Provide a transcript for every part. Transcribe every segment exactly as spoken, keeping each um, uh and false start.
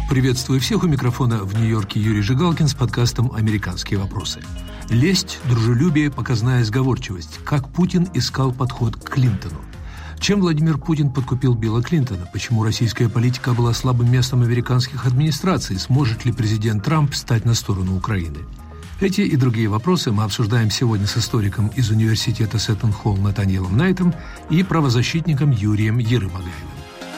Приветствую всех, у микрофона в Нью-Йорке Юрий Жигалкин с подкастом «Американские вопросы». Лесть, дружелюбие, показная сговорчивость. Как Путин искал подход к Клинтону. Чем Владимир Путин подкупил Билла Клинтона? Почему российская политика была слабым местом американских администраций? Сможет ли президент Трамп стать на сторону Украины? Эти и другие вопросы мы обсуждаем сегодня с историком из университета Сеттон-Холл Натаниэлом Найтом и правозащитником Юрием Ерымагаевым.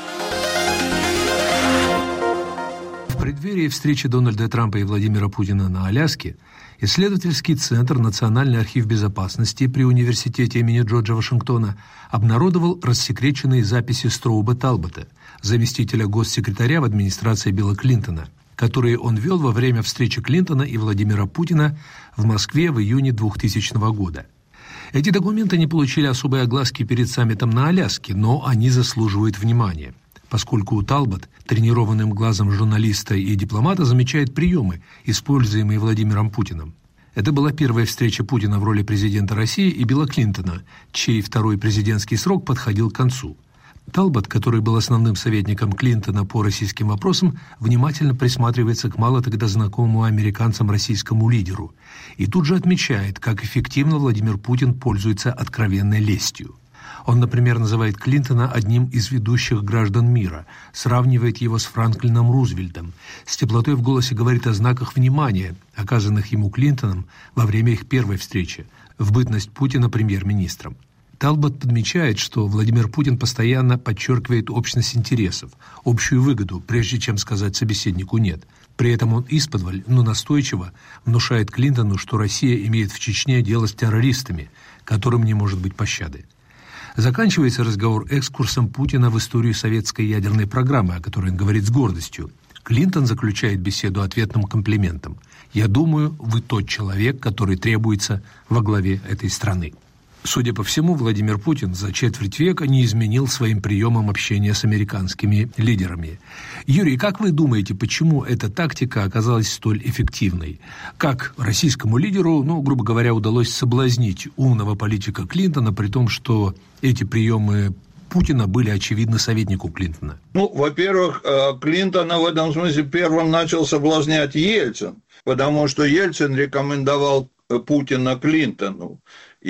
В преддверии встречи Дональда Трампа и Владимира Путина на Аляске исследовательский центр «Национальный архив безопасности» при университете имени Джорджа Вашингтона обнародовал рассекреченные записи Строуба Талбота, заместителя госсекретаря в администрации Билла Клинтона, которые он вел во время встречи Клинтона и Владимира Путина в Москве в июне двухтысячного года. Эти документы не получили особой огласки перед саммитом на Аляске, но они заслуживают внимания, поскольку Талбот тренированным глазом журналиста и дипломата замечает приемы, используемые Владимиром Путиным. Это была первая встреча Путина в роли президента России и Билла Клинтона, чей второй президентский срок подходил к концу. Талбот, который был основным советником Клинтона по российским вопросам, внимательно присматривается к мало тогда знакомому американцам российскому лидеру и тут же отмечает, как эффективно Владимир Путин пользуется откровенной лестью. Он, например, называет Клинтона одним из ведущих граждан мира, сравнивает его с Франклином Рузвельтом, с теплотой в голосе говорит о знаках внимания, оказанных ему Клинтоном во время их первой встречи, в бытность Путина премьер-министром. Талбот подмечает, что Владимир Путин постоянно подчеркивает общность интересов, общую выгоду, прежде чем сказать собеседнику «нет». При этом он исподволь, но настойчиво внушает Клинтону, что Россия имеет в Чечне дело с террористами, которым не может быть пощады. Заканчивается разговор экскурсом Путина в историю советской ядерной программы, о которой он говорит с гордостью. Клинтон заключает беседу ответным комплиментом. «Я думаю, вы тот человек, который требуется во главе этой страны». Судя по всему, Владимир Путин за четверть века не изменил своим приемам общения с американскими лидерами. Юрий, как вы думаете, почему эта тактика оказалась столь эффективной? Как российскому лидеру, ну, грубо говоря, удалось соблазнить умного политика Клинтона, при том, что эти приемы Путина были очевидны советнику Клинтона? Ну, во-первых, Клинтона в этом смысле первым начал соблазнять Ельцин, потому что Ельцин рекомендовал Путина Клинтону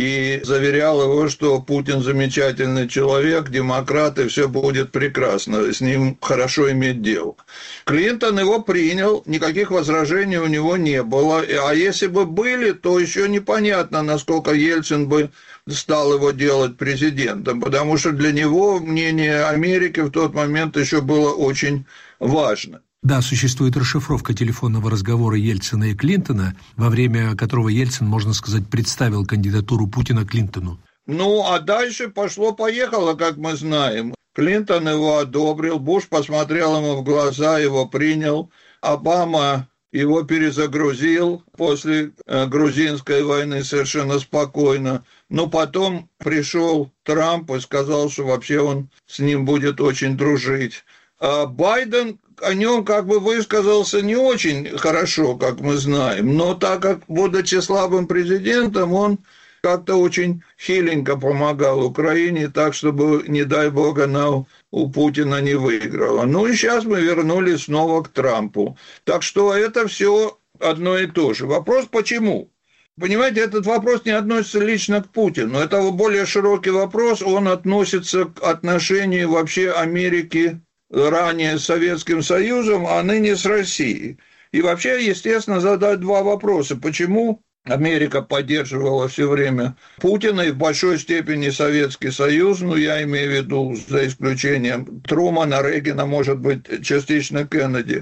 и заверял его, что Путин замечательный человек, демократ, и все будет прекрасно, с ним хорошо иметь дело. Клинтон его принял, никаких возражений у него не было, а если бы были, то еще непонятно, насколько Ельцин бы стал его делать президентом, потому что для него мнение Америки в тот момент еще было очень важно. Да, существует расшифровка телефонного разговора Ельцина и Клинтона, во время которого Ельцин, можно сказать, представил кандидатуру Путина Клинтону. Ну, а дальше пошло-поехало, как мы знаем. Клинтон его одобрил, Буш посмотрел ему в глаза, его принял, Обама его перезагрузил после грузинской войны совершенно спокойно. Но потом пришел Трамп и сказал, что вообще он с ним будет очень дружить. А Байден о нем как бы высказался не очень хорошо, как мы знаем, но так как, будучи слабым президентом, он как-то очень хиленько помогал Украине, так, чтобы, не дай бог, она у Путина не выиграла. Ну и сейчас мы вернулись снова к Трампу. Так что это все одно и то же. Вопрос почему? Понимаете, этот вопрос не относится лично к Путину. Это более широкий вопрос, он относится к отношению вообще Америки ранее с Советским Союзом, а ныне с Россией. И вообще, естественно, задать два вопроса. Почему Америка поддерживала все время Путина и в большой степени Советский Союз, ну, я имею в виду, за исключением Трумана, Рейгана, может быть, частично Кеннеди.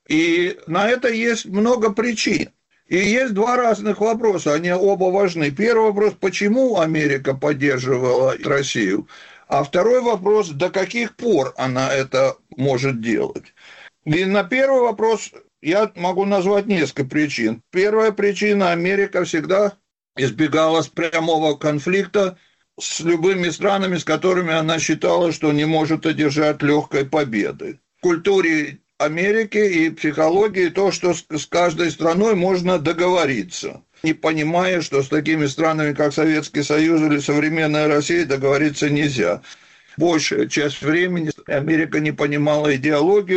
И на это есть много причин. И есть два разных вопроса, они оба важны. Первый вопрос, почему Америка поддерживала Россию? А второй вопрос, до каких пор она это может делать? И на первый вопрос я могу назвать несколько причин. Первая причина – Америка всегда избегала прямого конфликта с любыми странами, с которыми она считала, что не может одержать легкой победы. В культуре Америки и психологии то, что с каждой страной можно договориться, не понимая, что с такими странами, как Советский Союз или современная Россия, договориться нельзя. Большая часть времени Америка не понимала идеологию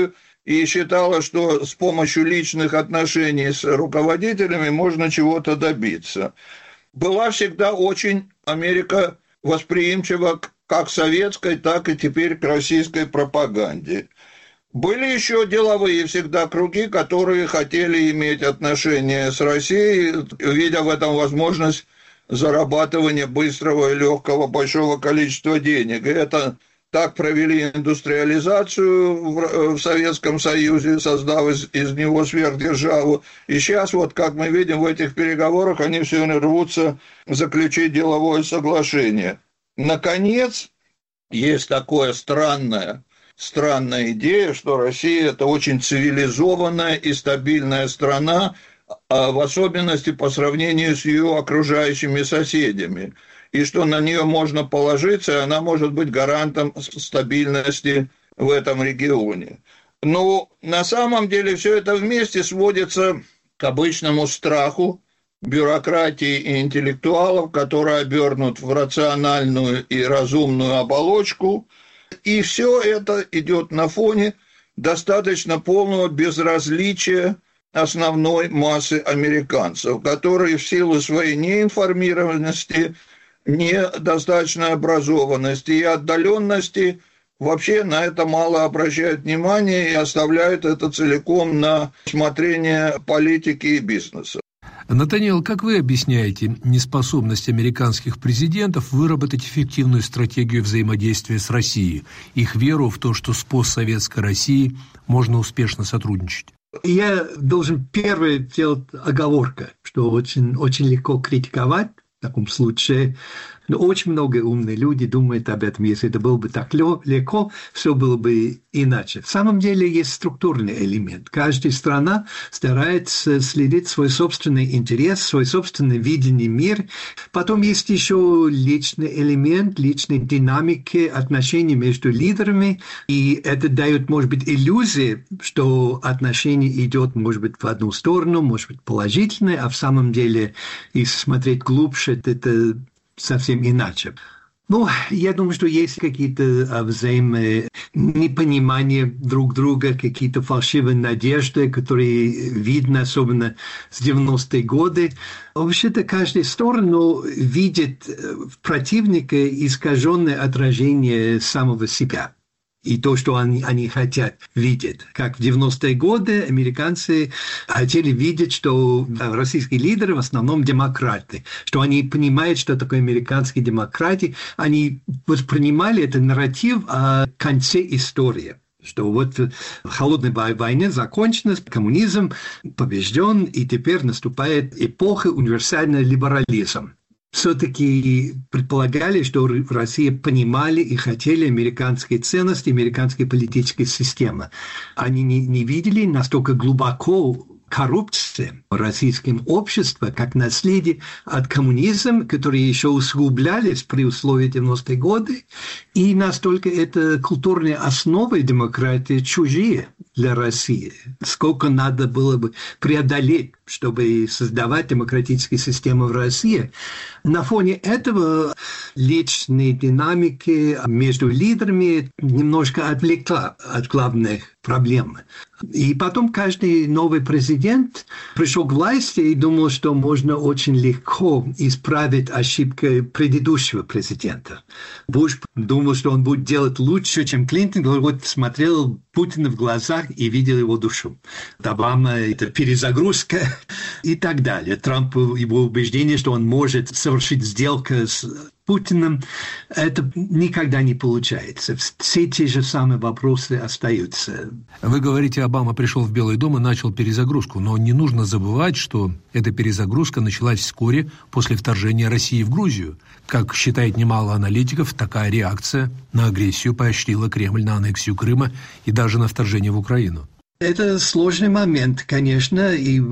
и считала, что с помощью личных отношений с руководителями можно чего-то добиться. Была всегда очень Америка восприимчива как к советской, так и теперь к российской пропаганде. Были еще деловые всегда круги, которые хотели иметь отношения с Россией, видя в этом возможность зарабатывания быстрого и легкого большого количества денег. И это так провели индустриализацию в Советском Союзе, создав из, из него сверхдержаву. И сейчас, вот как мы видим в этих переговорах, они все рвутся заключить деловое соглашение. Наконец, есть такое странное, странная идея, что Россия – это очень цивилизованная и стабильная страна, в особенности по сравнению с ее окружающими соседями, и что на нее можно положиться, и она может быть гарантом стабильности в этом регионе. Но на самом деле все это вместе сводится к обычному страху бюрократии и интеллектуалов, которые обернут в рациональную и разумную оболочку, и все это идет на фоне достаточно полного безразличия основной массы американцев, которые в силу своей неинформированности, недостаточной образованности и отдаленности вообще на это мало обращают внимание и оставляют это целиком на усмотрение политики и бизнеса. Натаниэл, как вы объясняете неспособность американских президентов выработать эффективную стратегию взаимодействия с Россией, их веру в то, что с постсоветской Россией можно успешно сотрудничать? Я должен первое сделать оговорку, что очень, очень легко критиковать в таком случае. Но очень много умных людей думают об этом. Если это было бы так легко, все было бы иначе. В самом деле есть структурный элемент. Каждая страна старается следить свой собственный интерес, свой собственный видение мира. Потом есть еще личный элемент, личной динамики отношений между лидерами. И это дает, может быть, иллюзию, что отношение идет, может быть, в одну сторону, может быть, положительное, а в самом деле, если смотреть глубже, это совсем иначе. Ну, я думаю, что есть какие-то взаимные непонимания друг друга, какие-то фальшивые надежды, которые видно, особенно с девяностые годы. Вообще-то каждая сторона видит в противнике искаженное отражение самого себя. И то, что они, они хотят видеть. Как в девяностые годы американцы хотели видеть, что российские лидеры в основном демократы, что они понимают, что такое американские демократы. Они воспринимали этот нарратив о конце истории. Что вот холодная война закончена, коммунизм побежден, и теперь наступает эпоха универсального либерализма. Все-таки предполагали, что Россия понимали и хотели американские ценности, американские политические системы. Они не, не видели настолько глубоко коррупции в российском обществе, как наследие от коммунизма, которые еще усугублялись при условии девяностые годы, и настолько это культурные основы демократии чужие для России. Сколько надо было бы преодолеть, чтобы создавать демократические системы в России. На фоне этого личной динамики между лидерами немножко отвлекла от главных проблем. И потом каждый новый президент пришел к власти и думал, что можно очень легко исправить ошибки предыдущего президента. Буш думал, что он будет делать лучше, чем Клинтон. Вот смотрел Путина в глазах и видел его душу. Обама – это перезагрузка и так далее. Трамп, его убеждение, что он может совершить сделку с Путиным, это никогда не получается. Все те же самые вопросы остаются. Вы говорите, Обама пришел в Белый дом и начал перезагрузку, но не нужно забывать, что эта перезагрузка началась вскоре после вторжения России в Грузию. Как считает немало аналитиков, такая реакция на агрессию поощрила Кремль на аннексию Крыма и даже на вторжение в Украину. Это сложный момент, конечно, и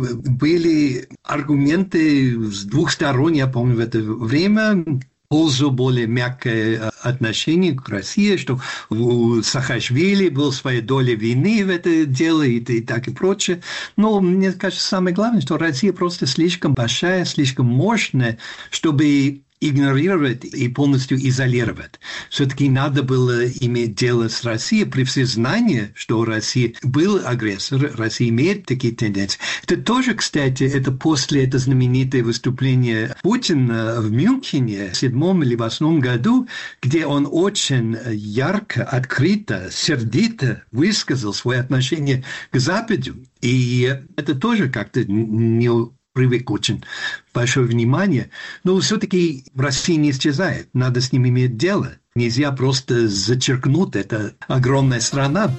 были аргументы с двух сторон, я помню, в это время, пользу более мягкое отношение к России, что у Саакашвили была своя доля вины в это дело и, и так и прочее. Но мне кажется, самое главное, что Россия просто слишком большая, слишком мощная, чтобы игнорировать и полностью изолировать. Все-таки надо было иметь дело с Россией при всем знании, что Россия был агрессор, Россия имеет такие тенденции. Это тоже, кстати, это после это знаменитое выступление Путина в Мюнхене в седьмом или восьмом году, где он очень ярко, открыто, сердито высказал свое отношение к Западу. И это тоже как-то не привык очень большое внимание. Но все-таки Россия не исчезает. Надо с ним иметь дело. Нельзя просто зачеркнуть. Это огромная страна.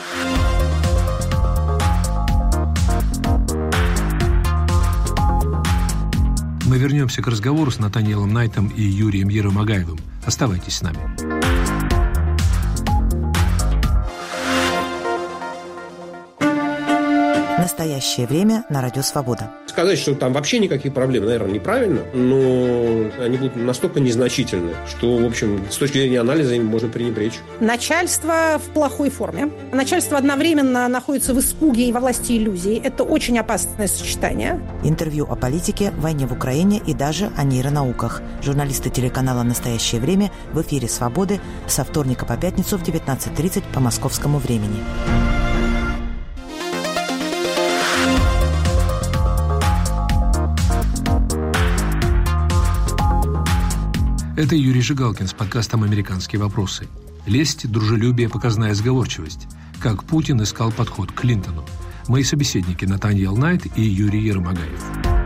Мы вернемся к разговору с Натаниэлом Найтом и Юрием Еромагаевым. Оставайтесь с нами. Настоящее время на Радио Свобода. Сказать, что там вообще никаких проблем, наверное, неправильно, но они будут настолько незначительны, что, в общем, с точки зрения анализа им можно пренебречь. Начальство в плохой форме. Начальство одновременно находится в испуге и во власти иллюзий. Это очень опасное сочетание. Интервью о политике, войне в Украине и даже о нейронауках. Журналисты телеканала «Настоящее время» в эфире «Свободы» со вторника по пятницу в девятнадцать тридцать по московскому времени. Это Юрий Жигалкин с подкастом «Американские вопросы». Лесть, дружелюбие, показная сговорчивость. Как Путин искал подход к Клинтону. Мои собеседники Натаниэл Найт и Юрий Еромагаев.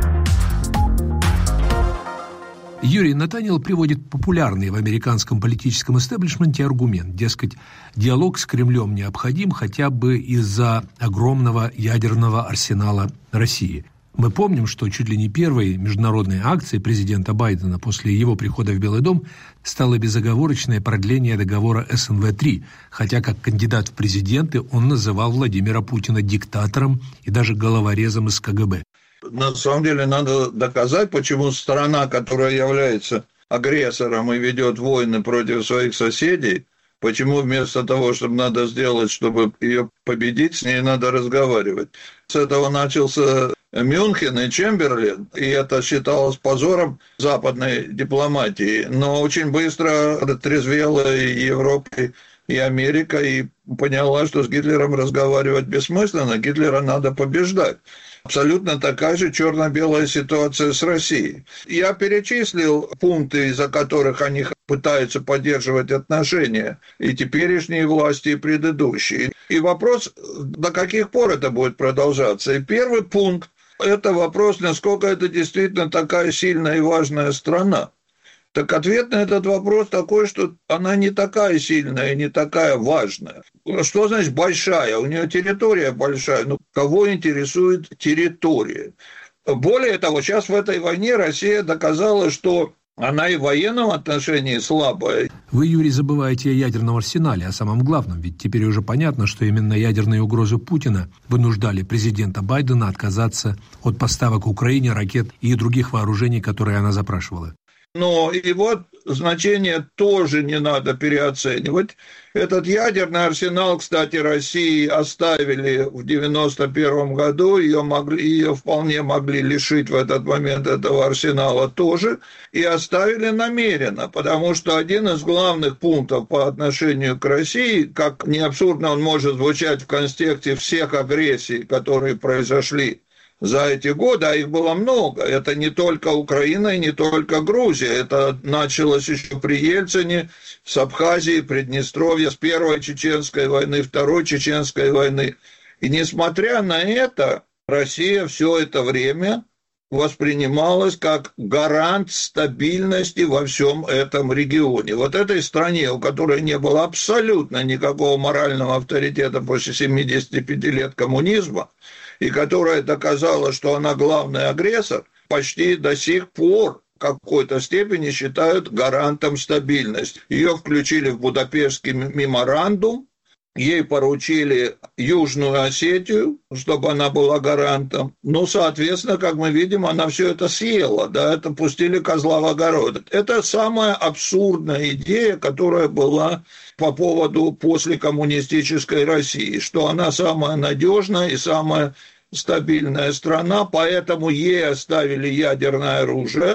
Юрий, Натаниэл приводит популярный в американском политическом истеблишменте аргумент. Дескать, диалог с Кремлем необходим хотя бы из-за огромного ядерного арсенала России. Мы помним, что чуть ли не первой международной акцией президента Байдена после его прихода в Белый дом стало безоговорочное продление договора эс эн вэ три, хотя как кандидат в президенты он называл Владимира Путина диктатором и даже головорезом из ка гэ бэ. На самом деле надо доказать, почему страна, которая является агрессором и ведет войны против своих соседей, почему вместо того, чтобы надо сделать, чтобы ее победить, с ней надо разговаривать. С этого начался Мюнхен и Чемберлен, и это считалось позором западной дипломатии. Но очень быстро отрезвела и Европа, и Америка, и поняла, что с Гитлером разговаривать бессмысленно, Гитлера надо побеждать. Абсолютно такая же черно-белая ситуация с Россией. Я перечислил пункты, из-за которых они пытаются поддерживать отношения, и теперешние власти, и предыдущие. И вопрос, до каких пор это будет продолжаться. И первый пункт – это вопрос, насколько это действительно такая сильная и важная страна. Так ответ на этот вопрос такой, что она не такая сильная и не такая важная. Что значит большая? У нее территория большая. Ну, кого интересует территория? Более того, сейчас в этой войне Россия доказала, что она и в военном отношении слабая. Вы, Юрий, забываете о ядерном арсенале, о самом главном. Ведь теперь уже понятно, что именно ядерные угрозы Путина вынуждали президента Байдена отказаться от поставок Украине ракет и других вооружений, которые она запрашивала. Но и вот значение тоже не надо переоценивать. Этот ядерный арсенал, кстати, России оставили в девяносто первом году, ее, могли, ее вполне могли лишить в этот момент этого арсенала тоже, и оставили намеренно, потому что один из главных пунктов по отношению к России, как не абсурдно он может звучать в контексте всех агрессий, которые произошли за эти годы, а их было много. Это не только Украина и не только Грузия. Это началось еще при Ельцине, с Абхазии, Приднестровья, с Первой Чеченской войны, Второй Чеченской войны. И несмотря на это, Россия все это время воспринималась как гарант стабильности во всем этом регионе. Вот этой стране, у которой не было абсолютно никакого морального авторитета после семидесяти пяти лет коммунизма, и которая доказала, что она главный агрессор, почти до сих пор в какой-то степени считают гарантом стабильности. Ее включили в Будапештский меморандум, ей поручили Южную Осетию, чтобы она была гарантом. Ну, соответственно, как мы видим, она все это съела, да, это пустили козла в огород. Это самая абсурдная идея, которая была по поводу послекоммунистической России, что она самая надежная и самая стабильная страна, поэтому ей оставили ядерное оружие,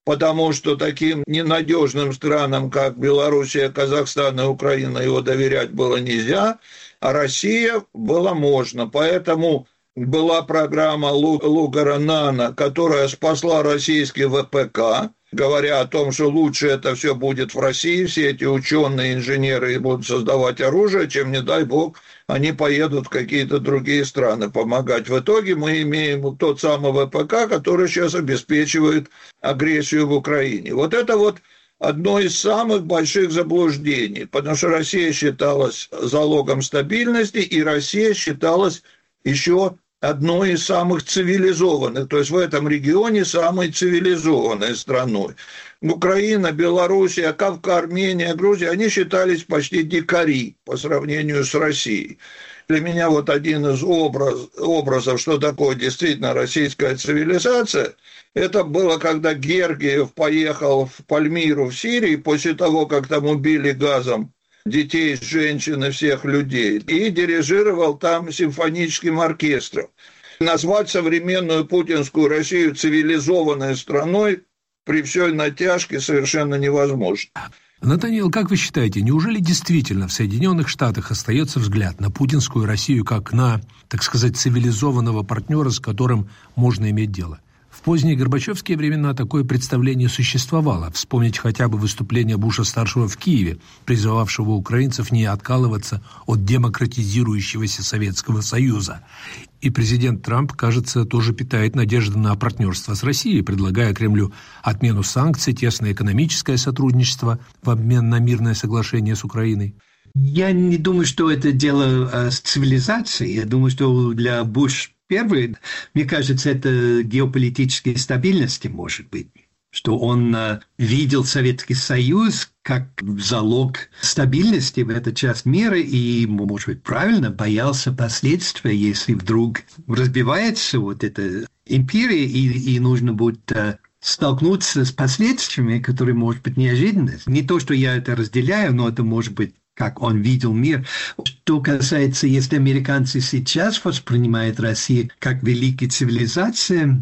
потому что таким ненадежным странам, как Белоруссия, Казахстан и Украина, его доверять было нельзя, а Россия было можно. Поэтому была программа Лугара-Нано, которая спасла российский вэ пэ ка, говоря о том, что лучше это все будет в России, все эти ученые, инженеры будут создавать оружие, чем, не дай бог, они поедут в какие-то другие страны помогать. В итоге мы имеем тот самый вэ пэ ка, который сейчас обеспечивает агрессию в Украине. Вот это вот одно из самых больших заблуждений, потому что Россия считалась залогом стабильности, и Россия считалась еще одной из самых цивилизованных, то есть в этом регионе самой цивилизованной страной. Украина, Белоруссия, Кавказ, Армения, Грузия, они считались почти дикари по сравнению с Россией. Для меня вот один из образ, образов, что такое действительно российская цивилизация, это было, когда Гергиев поехал в Пальмиру в Сирии после того, как там убили газом детей, женщин и всех людей, и дирижировал там симфоническим оркестром. Назвать современную путинскую Россию цивилизованной страной при всей натяжке совершенно невозможно. Натаниэл, как вы считаете, неужели действительно в Соединенных Штатах остается взгляд на путинскую Россию как на, так сказать, цивилизованного партнера, с которым можно иметь дело? В поздние горбачевские времена такое представление существовало. Вспомнить хотя бы выступление Буша-старшего в Киеве, призывавшего украинцев не откалываться от демократизирующегося Советского Союза. И президент Трамп, кажется, тоже питает надежды на партнерство с Россией, предлагая Кремлю отмену санкций, тесное экономическое сотрудничество в обмен на мирное соглашение с Украиной. Я не думаю, что это дело э, с цивилизацией. Я думаю, что для Буш первый, мне кажется, это геополитической стабильности, может быть, что он э, видел Советский Союз как залог стабильности в этой части мира и, может быть, правильно боялся последствий, если вдруг разбивается вот эта империя и, и нужно будет э, столкнуться с последствиями, которые, может быть, неожиданны. Не то, что я это разделяю, но это может быть как он видел мир. Что касается, если американцы сейчас воспринимают Россию как великую цивилизацию,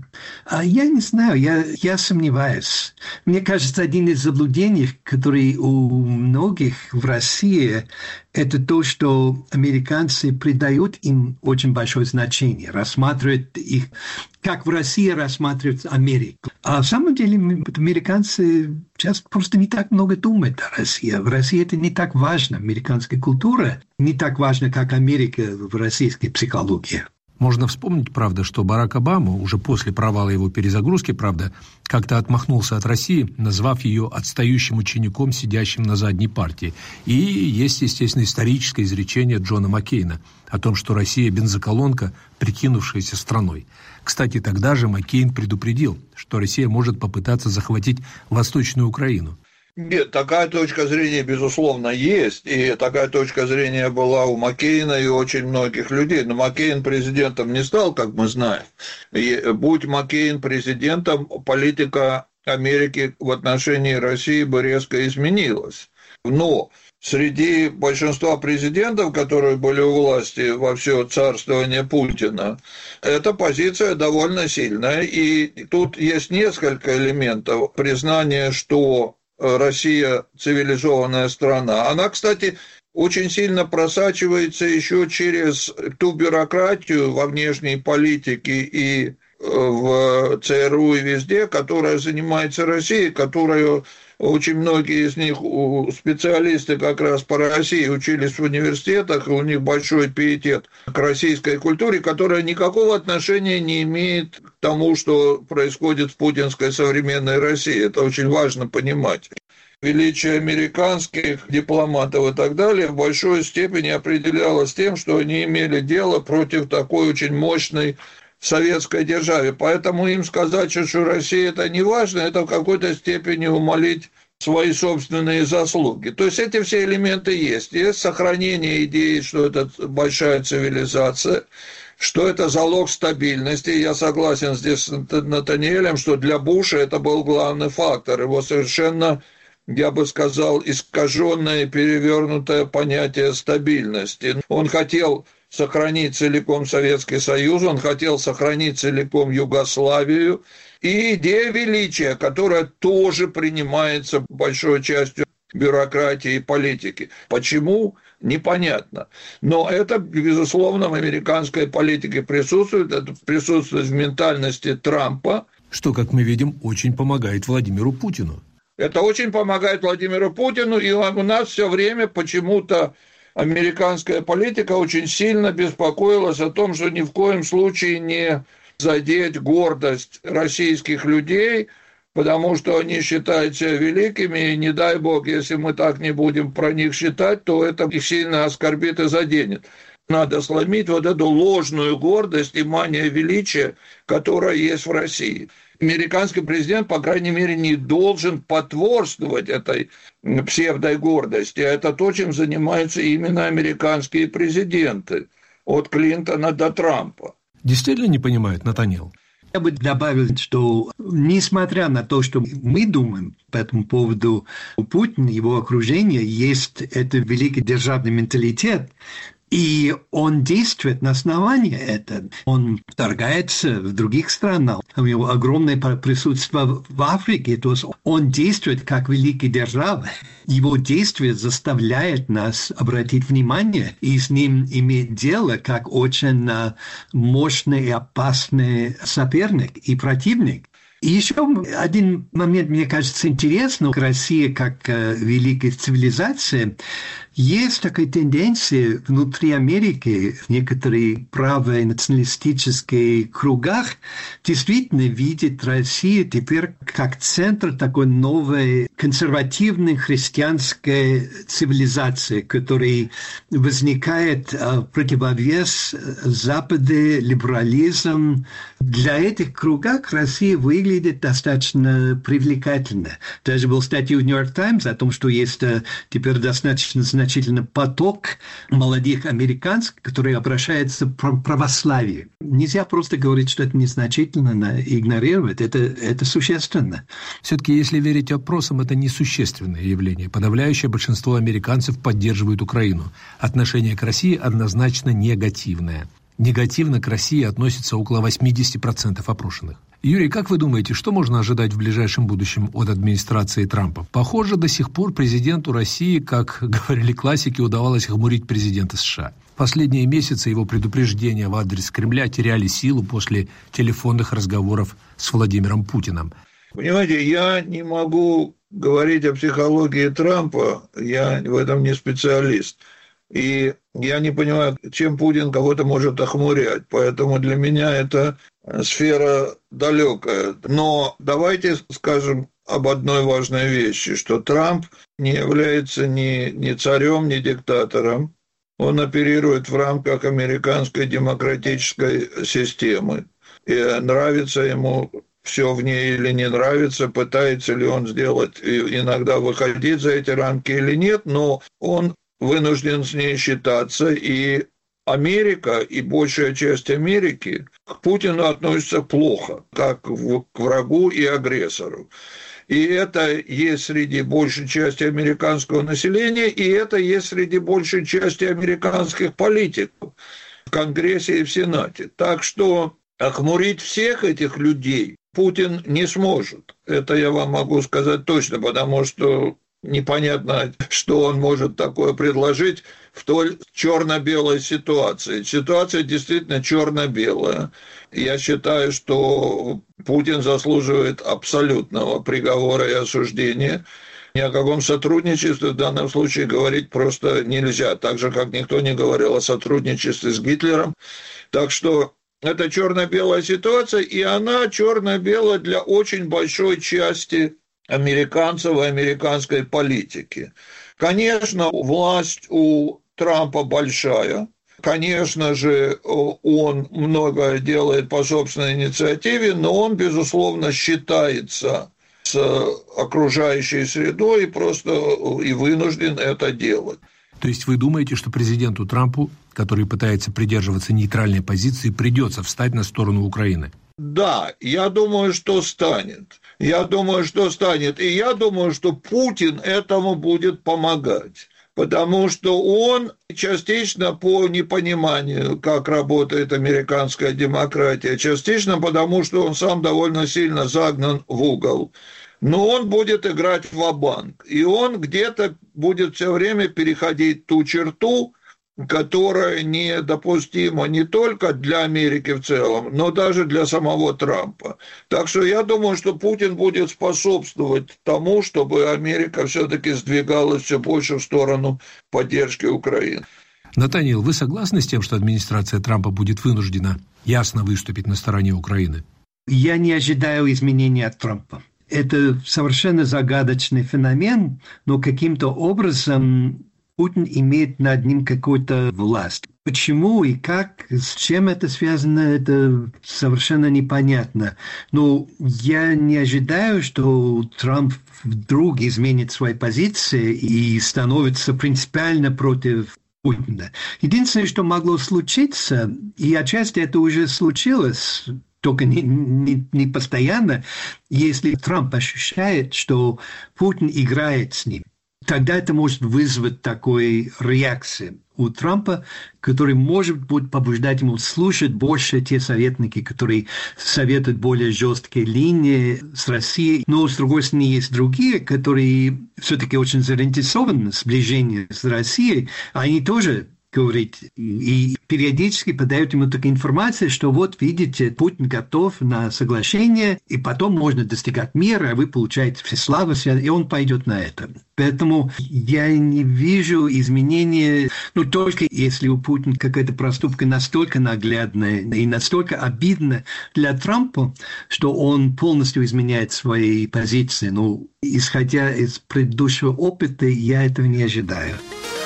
я не знаю, я, я сомневаюсь. Мне кажется, один из заблуждений, которые у многих в России, это то, что американцы придают им очень большое значение, рассматривают их, как в России рассматривают Америку. А на самом деле американцы сейчас просто не так много думают о России. В России это не так важно. Американская культура не так важна, как Америка в российской психологии. Можно вспомнить, правда, что Барак Обама уже после провала его перезагрузки, правда, как-то отмахнулся от России, назвав ее отстающим учеником, сидящим на задней партии. И есть, естественно, историческое изречение Джона Маккейна о том, что Россия – бензоколонка, прикинувшаяся страной. Кстати, тогда же Маккейн предупредил, что Россия может попытаться захватить Восточную Украину. Нет, такая точка зрения, безусловно, есть, и такая точка зрения была у Маккейна и у очень многих людей, но Маккейн президентом не стал, как мы знаем. И будь Маккейн президентом, политика Америки в отношении России бы резко изменилась. Но среди большинства президентов, которые были у власти во все царствование Путина, эта позиция довольно сильная, и тут есть несколько элементов признания, что Россия цивилизованная страна. Она, кстати, очень сильно просачивается еще через ту бюрократию во внешней политике и в ЦРУ и везде, которая занимается Россией, которую очень многие из них, специалисты как раз по России, учились в университетах, и у них большой пиетет к российской культуре, которая никакого отношения не имеет к тому, что происходит в путинской современной России. Это очень важно понимать. Величие американских дипломатов и так далее в большой степени определялось тем, что они имели дело против такой очень мощной советской державе. Поэтому им сказать, что Россия это не важно, это в какой-то степени умалить свои собственные заслуги. То есть эти все элементы есть. Есть сохранение идеи, что это большая цивилизация, что это залог стабильности. Я согласен здесь с Натаниэлем, что для Буша это был главный фактор. Его совершенно, я бы сказал, искаженное, перевернутое понятие стабильности. Он хотел сохранить целиком Советский Союз, он хотел сохранить целиком Югославию. И идея величия, которая тоже принимается большой частью бюрократии и политики. Почему? Непонятно. Но это, безусловно, в американской политике присутствует, это присутствует в ментальности Трампа. Что, как мы видим, очень помогает Владимиру Путину. Это очень помогает Владимиру Путину, и у нас все время почему-то американская политика очень сильно беспокоилась о том, что ни в коем случае не задеть гордость российских людей, потому что они считают себя великими, и не дай бог, если мы так не будем про них считать, то это их сильно оскорбит и заденет. Надо сломить вот эту ложную гордость и мания величия, которая есть в России. Американский президент, по крайней мере, не должен потворствовать этой псевдогордости. А это то, чем занимаются именно американские президенты, от Клинтона до Трампа. Действительно не понимает Натаниэл? Я бы добавил, что несмотря на то, что мы думаем по этому поводу, у Путина и его окружения есть этот великий державный менталитет, и он действует на основании этого. Он вторгается в других странах. У него огромное присутствие в Африке. То есть он действует как великий держава. Его действие заставляет нас обратить внимание и с ним иметь дело как очень мощный и опасный соперник и противник. И еще один момент, мне кажется, интересный. Россия как э, великая цивилизация. Есть такая тенденция внутри Америки, в некоторых правых националистических кругах, действительно видеть Россию теперь как центр такой новой консервативной христианской цивилизации, которая возникает в противовес Западу, либерализм. Для этих кругов Россия выглядит достаточно привлекательно. Даже был статья в «Нью-Йорк Таймс» о том, что есть теперь достаточно значительный поток молодых американцев, которые обращаются к православию. Нельзя просто говорить, что это незначительно, игнорировать. Это, это существенно. Все-таки, если верить опросам, это несущественное явление. Подавляющее большинство американцев поддерживают Украину. Отношение к России однозначно негативное. Негативно к России относится около восемьдесят процентов опрошенных. Юрий, как вы думаете, что можно ожидать в ближайшем будущем от администрации Трампа? Похоже, до сих пор президенту России, как говорили классики, удавалось хмурить президента США. Последние месяцы его предупреждения в адрес Кремля теряли силу после телефонных разговоров с Владимиром Путиным. Понимаете, я не могу говорить о психологии Трампа, я в этом не специалист. И я не понимаю, чем Путин кого-то может охмурять. Поэтому для меня это сфера далекая. Но давайте скажем об одной важной вещи, что Трамп не является ни, ни царем, ни диктатором. Он оперирует в рамках американской демократической системы. И нравится ему все в ней или не нравится, пытается ли он сделать, иногда выходить за эти рамки или нет, но он вынужден с ней считаться, и Америка, и большая часть Америки к Путину относится плохо, как к врагу и агрессору. И это есть среди большей части американского населения, и это есть среди большей части американских политиков в Конгрессе и в Сенате. Так что охмурить всех этих людей Путин не сможет. Это я вам могу сказать точно, потому что непонятно, что он может такое предложить в той черно-белой ситуации. Ситуация действительно черно-белая. Я считаю, что Путин заслуживает абсолютного приговора и осуждения. Ни о каком сотрудничестве в данном случае говорить просто нельзя. Так же, как никто не говорил о сотрудничестве с Гитлером. Так что это черно-белая ситуация, и она черно-белая для очень большой части американцев и американской политики. Конечно, власть у Трампа большая. Конечно же, он многое делает по собственной инициативе, но он, безусловно, считается с окружающей средой и просто и вынужден это делать. То есть вы думаете, что президенту Трампу, который пытается придерживаться нейтральной позиции, придется встать на сторону Украины? Да, я думаю, что станет. Я думаю, что станет. И я думаю, что Путин этому будет помогать. потому что он частично по непониманию, как работает американская демократия, частично потому, что он сам довольно сильно загнан в угол. Но он будет играть ва-банк, и он где-то будет все время переходить ту черту, которая недопустима не только для Америки в целом, но даже для самого Трампа. Так что я думаю, что Путин будет способствовать тому, чтобы Америка все-таки сдвигалась все больше в сторону поддержки Украины. Натаниэл, вы согласны с тем, что администрация Трампа будет вынуждена ясно выступить на стороне Украины? Я не ожидаю изменений от Трампа. Это совершенно загадочный феномен, но каким-то образом Путин имеет над ним какую-то власть. Почему и как, с чем это связано, это совершенно непонятно. Но я не ожидаю, что Трамп вдруг изменит свои позиции и становится принципиально против Путина. Единственное, что могло случиться, и отчасти это уже случилось, только не, не, не постоянно, если Трамп ощущает, что Путин играет с ним. Тогда это может вызвать такую реакцию у Трампа, который может будет побуждать ему слушать больше те советники, которые советуют более жесткие линии с Россией. Но, с другой стороны, есть другие, которые все-таки очень заинтересованы в сближении с Россией. Они тоже говорит, и периодически подают ему такую информацию, что вот, видите, Путин готов на соглашение, и потом можно достигать мира, а вы получаете всеславу, и он пойдет на это. Поэтому я не вижу изменения, ну, только если у Путина какая-то проступка настолько наглядная и настолько обидна для Трампа, что он полностью изменяет свои позиции. Ну, исходя из предыдущего опыта, я этого не ожидаю.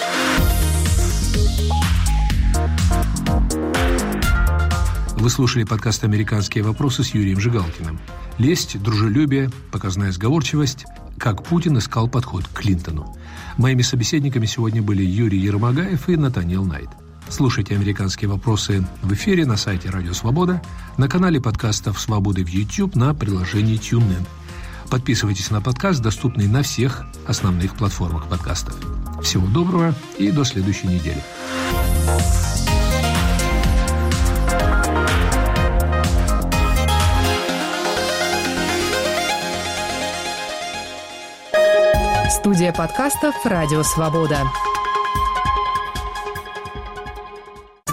Вы слушали подкаст «Американские вопросы» с Юрием Жигалкиным. Лесть, дружелюбие, показная сговорчивость. Как Путин искал подход к Клинтону. Моими собеседниками сегодня были Юрий Ермогаев и Натаниэл Найт. Слушайте «Американские вопросы» в эфире на сайте Радио Свобода, на канале подкастов «Свободы» в YouTube, на приложении TuneIn. Подписывайтесь на подкаст, доступный на всех основных платформах подкастов. Всего доброго и до следующей недели. Студия подкастов «Радио Свобода».